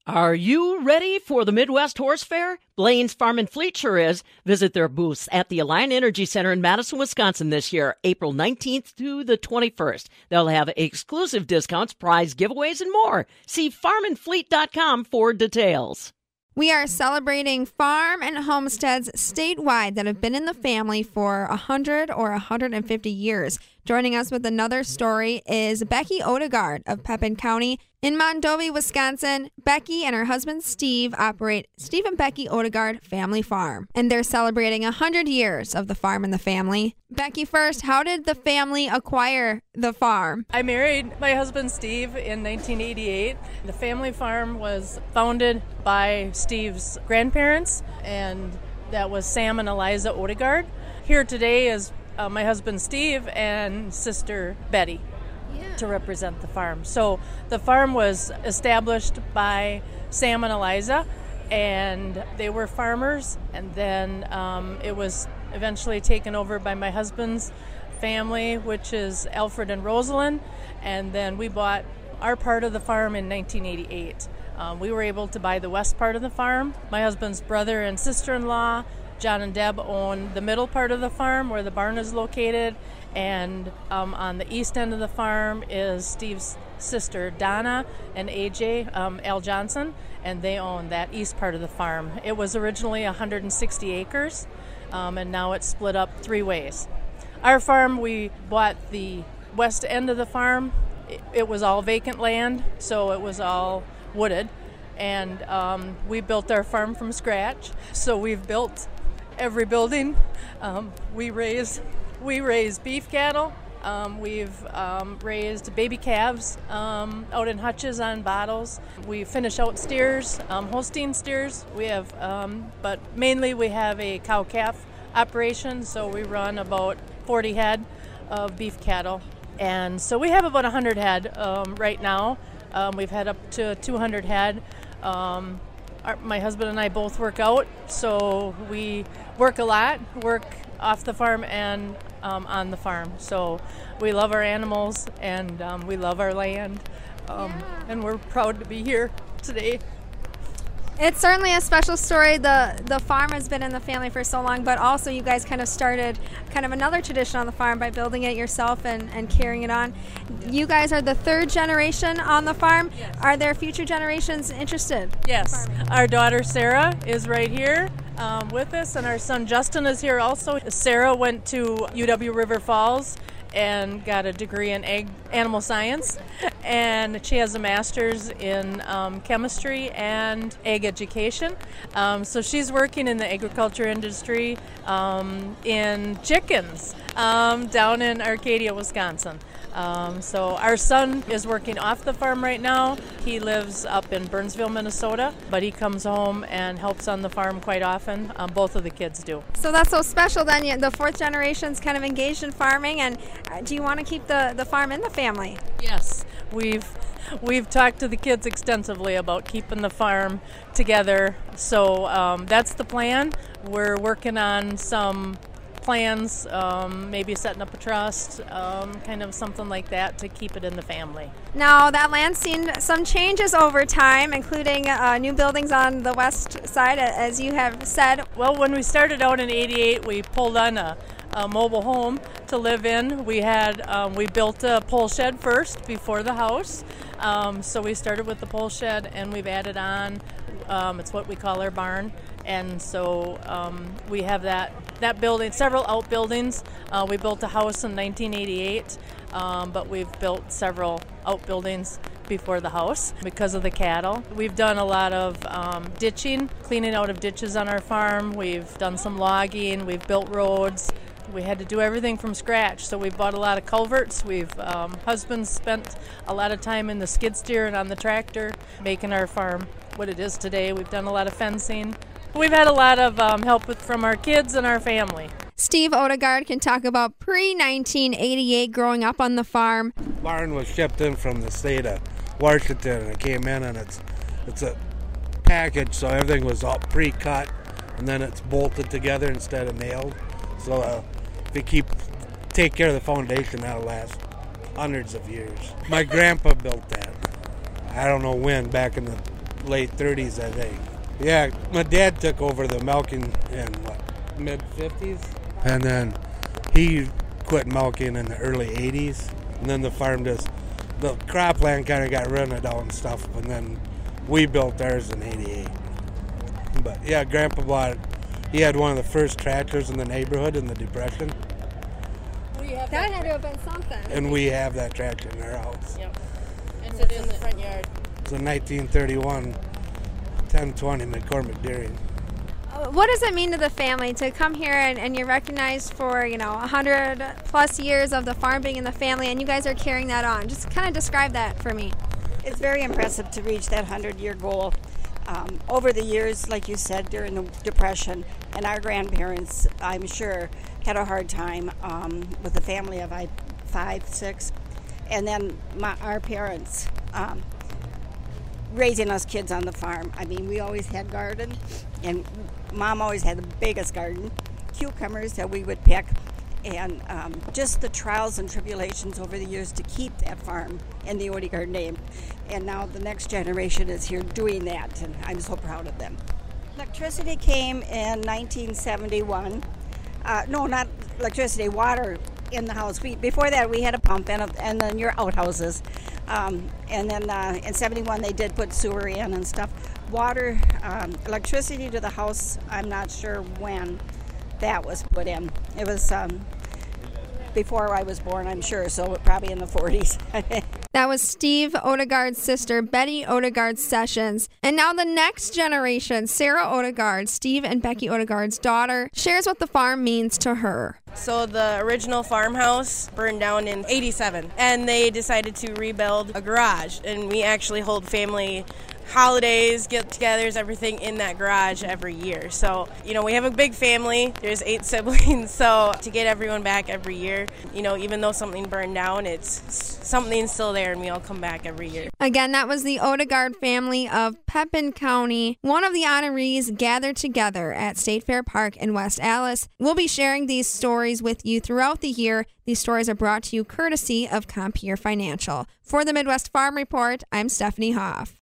Are you ready for the Midwest Horse Fair? Blaine's Farm and Fleet sure is. Visit their booths at the Alliant Energy Center in Madison, Wisconsin this year, April 19th to the 21st. They'll have exclusive discounts, prize giveaways, and more. See farmandfleet.com for details. We are celebrating farm and homesteads statewide that have been in the family for 100 or 150 years. Joining us with another story is Becky Odegaard of Pepin County. In Mondovi, Wisconsin, Becky and her husband Steve operate Steve and Becky Odegaard Family Farm, and they're celebrating 100 years of the farm and the family. Becky, first, how did the family acquire the farm? I married my husband Steve in 1988. The family farm was founded by Steve's grandparents, and that was Sam and Eliza Odegaard. Here today is my husband Steve and sister Betty to represent the farm. So the farm was established by Sam and Eliza, and they were farmers, and then it was eventually taken over by my husband's family, which is Alfred and Rosalind, and then we bought our part of the farm in 1988. We were able to buy the west part of the farm. My husband's brother and sister-in-law, John and Deb, own the middle part of the farm where the barn is located, and on the east end of the farm is Steve's sister Donna and AJ, Al Johnson, and they own that east part of the farm. It was originally 160 acres, and now it's split up three ways. Our farm, we bought the west end of the farm. It was all vacant land, so it was all wooded, and we built our farm from scratch. So we've built every building. We raise beef cattle. We've raised baby calves out in hutches on bottles. We finish out steers, Holstein steers. We have, but mainly we have a cow-calf operation, so we run about 40 head of beef cattle. And so we have about 100 head right now. We've had up to 200 head. My husband and I both work out, so we work a lot, work off the farm and on the farm. So we love our animals, and we love our land, and we're proud to be here today. It's certainly a special story. The farm has been in the family for so long, but also you guys kind of started kind of another tradition on the farm by building it yourself and carrying it on. You guys are the third generation on the farm. Yes. Are there future generations interested? Yes. Our daughter Sarah is right here with us, and our son Justin is here also. Sarah went to UW River Falls and got a degree in animal science, and she has a master's in chemistry and egg education. So she's working in the agriculture industry in chickens down in Arcadia, Wisconsin. So our son is working off the farm right now. He lives up in Burnsville, Minnesota, but he comes home and helps on the farm quite often. Both of the kids do. So that's so special then. The fourth generation's kind of engaged in farming, and do you want to keep the farm in the family? Yes. We've talked to the kids extensively about keeping the farm together. So that's the plan. We're working on some plans, maybe setting up a trust, kind of something like that to keep it in the family. Now, that land's seen some changes over time, including new buildings on the west side, as you have said. Well, when we started out in '88, we pulled on a mobile home to live in. We built a pole shed first before the house. So we started with the pole shed, and we've added on. It's what we call our barn. And so we have that building, several outbuildings. We built a house in 1988, but we've built several outbuildings before the house because of the cattle. We've done a lot of ditching, cleaning out of ditches on our farm. We've done some logging. We've built roads. We had to do everything from scratch, so we bought a lot of culverts. Husband spent a lot of time in the skid steer and on the tractor making our farm what it is today. We've done a lot of fencing. We've had a lot of help from our kids and our family. Steve Odegaard can talk about pre-1988 growing up on the farm. Barn was shipped in from the state of Washington, and it came in, and it's a package, so everything was all pre-cut, and then it's bolted together instead of nailed. So if you take care of the foundation, that'll last hundreds of years. My grandpa built that. I don't know when, back in the late 30s, I think. Yeah, my dad took over the milking in mid-50s, and then he quit milking in the early 80s, and then the cropland kind of got rented out and stuff, and then we built ours in 88. But yeah, Grandpa he had one of the first tractors in the neighborhood in the Depression. That had to have been something. And we have that tractor in our house. Yep. And it's in the front yard. It's a 1931 1020 McCormick Deering. What does it mean to the family to come here and you're recognized for, 100 plus years of the farm being in the family, and you guys are carrying that on? Just kind of describe that for me. It's very impressive to reach that 100-year goal. Over the years, like you said, during the Depression, and our grandparents, I'm sure, had a hard time with a family of 5, 6, and then our parents raising us kids on the farm. I mean, we always had garden, and Mom always had the biggest garden, cucumbers that we would pick, and just the trials and tribulations over the years to keep that farm in the Odegaard name. And now the next generation is here doing that, and I'm so proud of them. Electricity came in 1971. No, not electricity, water in the house. Before that, we had a pump and then your outhouses. And then in 71, they did put sewer in and stuff. Water, electricity to the house, I'm not sure when that was put in. It was before I was born, I'm sure, so probably in the 40s. That was Steve Odegaard's sister, Betty Odegaard Sessions. And now the next generation, Sarah Odegaard, Steve and Becky Odegaard's daughter, shares what the farm means to her. So the original farmhouse burned down in 87, and they decided to rebuild a garage, and we actually hold family holidays, get-togethers, everything in that garage every year. So, we have a big family. There's 8 siblings, so to get everyone back every year, even though something burned down, something's still there, and we all come back every year. Again, that was the Odegaard family of Pepin County. One of the honorees gathered together at State Fair Park in West Allis. We'll be sharing these stories with you throughout the year. These stories are brought to you courtesy of Compeer Financial. For the Midwest Farm Report, I'm Stephanie Hoff.